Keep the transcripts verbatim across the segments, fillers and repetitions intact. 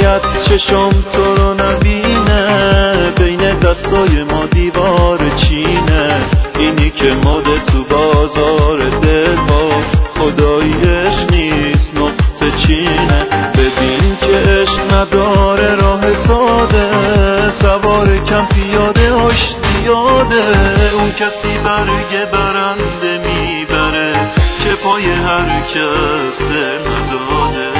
شاید چشم تو رو نبینه، بین دستای ما دیوار چینه. اینی که ماده تو بازار دل ها، خدایی عشق نیست نقطه چینه. ببین که عشق نداره راه ساده، سوار کم پیاده هاش زیاده. اون کسی برگ برنده میبره که پای هر کس دل نداده.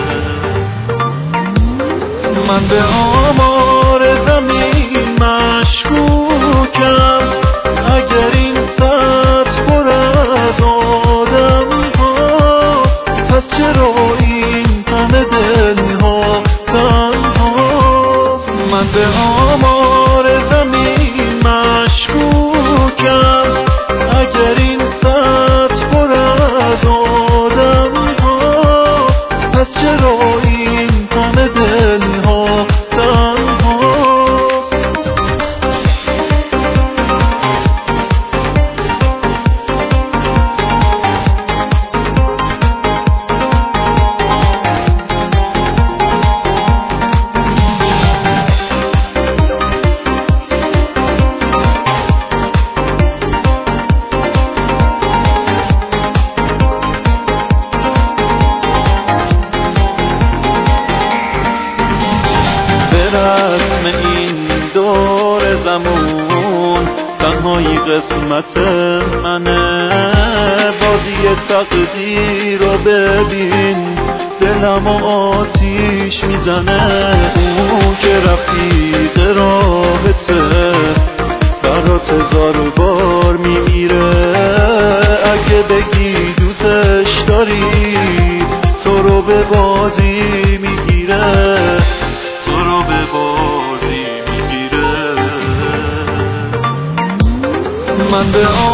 من به آمار زمین مشکوکم، اگر این سطح پر از آدم هاست، پس چرا این همه دلها تنهاست؟ من به آمار زمین مشکوکم، اگر این سطح پر از آدم هاست، پس چرا این همه دلها تنهاست؟ رسم این دور زمون تنهایی قسمت منه. بازی تقدیر رو ببین، دلم آتیش میزنه. اون که رفیق راهته برات هزار بار میمیره. اگه بگی دوستش داری، تو رو به بازی میگیره، تو رو به بازی میگیره. من به